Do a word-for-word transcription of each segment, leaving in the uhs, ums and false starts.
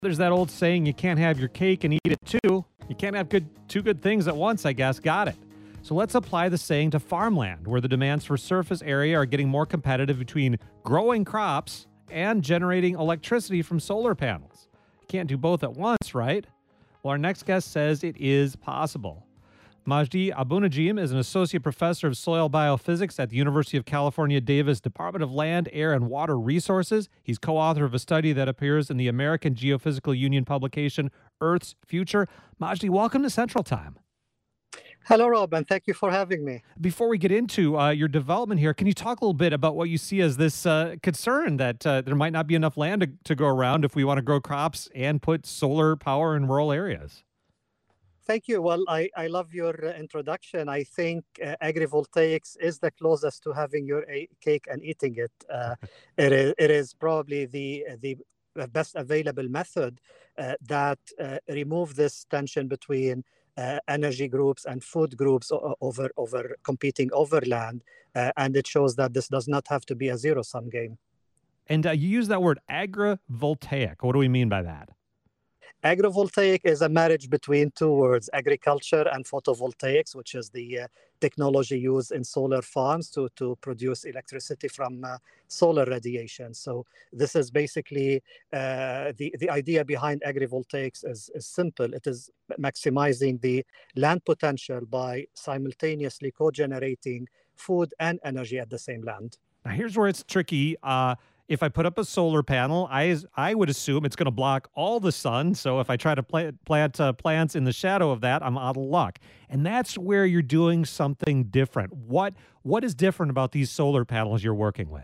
There's that old saying, you can't have your cake and eat it too. You can't have good two good things at once, I guess. Got it. So let's apply the saying to farmland, where the demands for surface area are getting more competitive between growing crops and generating electricity from solar panels. You can't do both at once, right? Well, our next guest says it is possible. Majdi Abunajim is an associate professor of soil biophysics at the University of California, Davis Department of Land, Air, and Water Resources. He's co-author of a study that appears in the American Geophysical Union publication, Earth's Future. Majdi, welcome to Central Time. Hello, Rob, and thank you for having me. Before we get into uh, your development here, can you talk a little bit about what you see as this uh, concern that uh, there might not be enough land to, to go around if we want to grow crops and put solar power in rural areas? Thank you. Well, I, I love your uh, introduction. I think uh, agrivoltaics is the closest to having your a- cake and eating it. Uh, it, is, it is probably the, the best available method uh, that uh, remove this tension between uh, energy groups and food groups over, over competing over land. Uh, and it shows that this does not have to be a zero-sum game. And uh, you use that word agrivoltaic. What do we mean by that? Agrivoltaic is a marriage between two words, agriculture and photovoltaics, which is the uh, technology used in solar farms to, to produce electricity from uh, solar radiation. So this is basically uh, the, the idea behind agrivoltaics is, is simple. It is maximizing the land potential by simultaneously co-generating food and energy at the same land. Now, here's where it's tricky. Uh, If I put up a solar panel, I I would assume it's going to block all the sun. So if I try to plant, plant uh, plants in the shadow of that, I'm out of luck. And that's where you're doing something different. What What is different about these solar panels you're working with?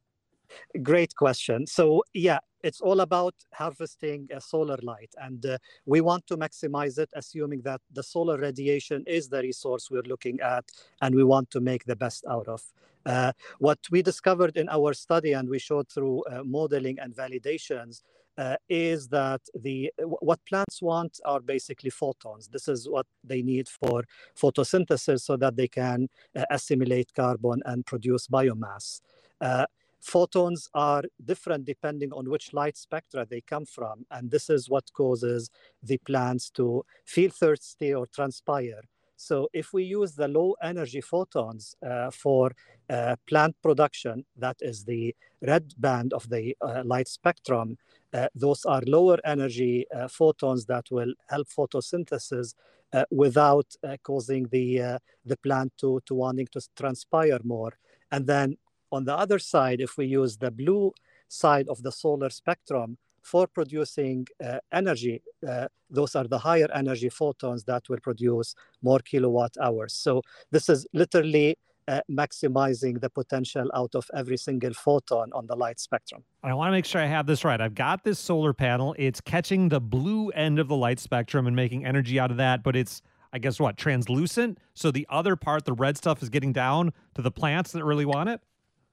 Great question. So, yeah, it's all about harvesting uh, solar light. And uh, we want to maximize it, assuming that the solar radiation is the resource we're looking at, and we want to make the best out of. Uh, what we discovered in our study, and we showed through uh, modeling and validations, uh, is that the what plants want are basically photons. This is what they need for photosynthesis so that they can uh, assimilate carbon and produce biomass. Uh, Photons are different depending on which light spectra they come from, and this is what causes the plants to feel thirsty or transpire. So if we use the low energy photons uh, for uh, plant production, that is the red band of the uh, light spectrum, uh, those are lower energy uh, photons that will help photosynthesis uh, without uh, causing the, uh, the plant to, to wanting to transpire more. And then on the other side, if we use the blue side of the solar spectrum for producing uh, energy, uh, those are the higher energy photons that will produce more kilowatt hours. So this is literally uh, maximizing the potential out of every single photon on the light spectrum. I want to make sure I have this right. I've got this solar panel. It's catching the blue end of the light spectrum and making energy out of that, but it's, I guess what, translucent? So the other part, the red stuff, is getting down to the plants that really want it?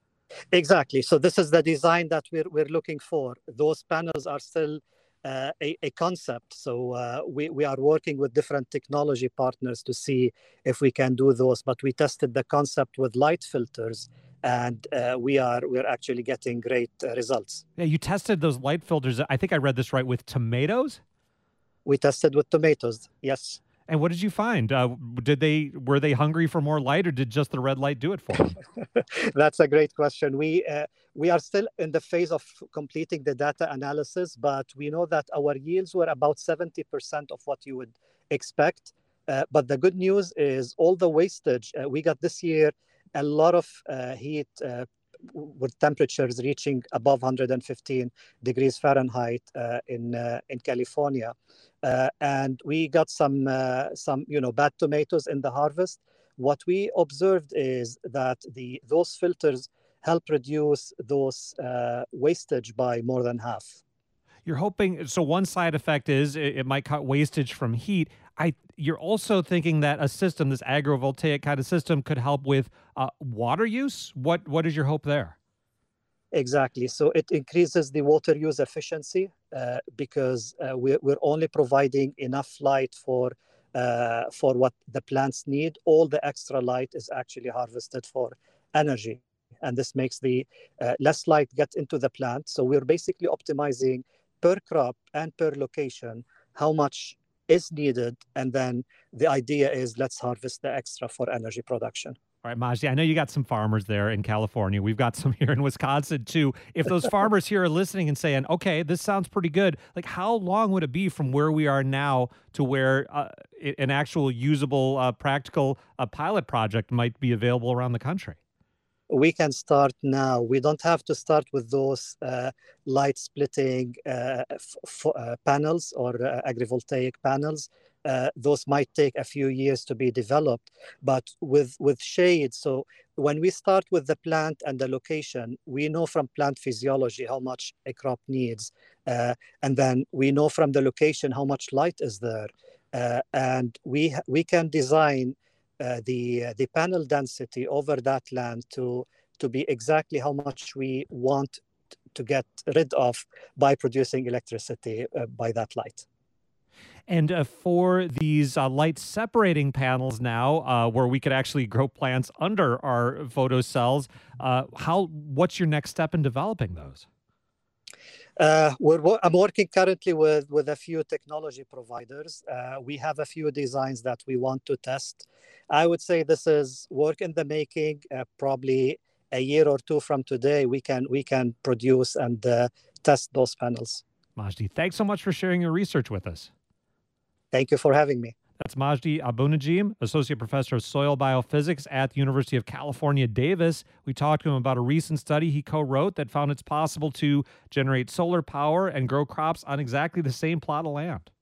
Exactly. So this is the design that we're we're looking for. Those panels are still uh, a, a concept. So uh, we, we are working with different technology partners to see if we can do those. But we tested the concept with light filters, and uh, we are we're actually getting great uh, results. Yeah, you tested those light filters. I think I read this right, with tomatoes? We tested with tomatoes, yes. And what did you find? Uh, did they were they hungry for more light, or did just the red light do it for them? That's a great question. We uh, we are still in the phase of completing the data analysis, but we know that our yields were about seventy percent of what you would expect. Uh, but the good news is all the wastage uh, we got this year, a lot of uh, heat uh, with temperatures reaching above one hundred fifteen degrees Fahrenheit uh, in uh, in California. Uh, and we got some, uh, some, you know, bad tomatoes in the harvest. What we observed is that the those filters help reduce those uh, wastage by more than half. You're hoping, so one side effect is it, it might cut wastage from heat. I, you're also thinking that a system, this agrivoltaic kind of system, could help with uh, water use. What What is your hope there? Exactly. So it increases the water use efficiency uh, because uh, we're, we're only providing enough light for uh, for what the plants need. All the extra light is actually harvested for energy. And this makes the uh, less light get into the plant. So we're basically optimizing per crop and per location how much is needed, and then the idea is let's harvest the extra for energy production. All right, Majdi, I know you got some farmers there in California. We've got some here in Wisconsin, too. If those farmers here are listening and saying, okay, this sounds pretty good, like how long would it be from where we are now to where uh, an actual usable, uh, practical uh, pilot project might be available around the country? We can start now. We don't have to start with those uh, light splitting uh, f- uh, panels or uh, agrivoltaic panels. Uh, those might take a few years to be developed, but with with shade. So when we start with the plant and the location, we know from plant physiology how much a crop needs, uh, and then we know from the location how much light is there, uh, and we ha- we can design uh, the uh, the panel density over that land to to be exactly how much we want t- to get rid of by producing electricity uh, by that light. And uh, for these uh, light separating panels now, uh, where we could actually grow plants under our photocells, uh, how? What's your next step in developing those? Uh, we're, wo- I'm working currently with, with a few technology providers. Uh, we have a few designs that we want to test. I would say this is work in the making. Uh, probably a year or two from today, we can we can produce and uh, test those panels. Majdi, thanks so much for sharing your research with us. Thank you for having me. That's Majdi Abunajim, Associate Professor of Soil Biophysics at the University of California, Davis. We talked to him about a recent study he co-wrote that found it's possible to generate solar power and grow crops on exactly the same plot of land.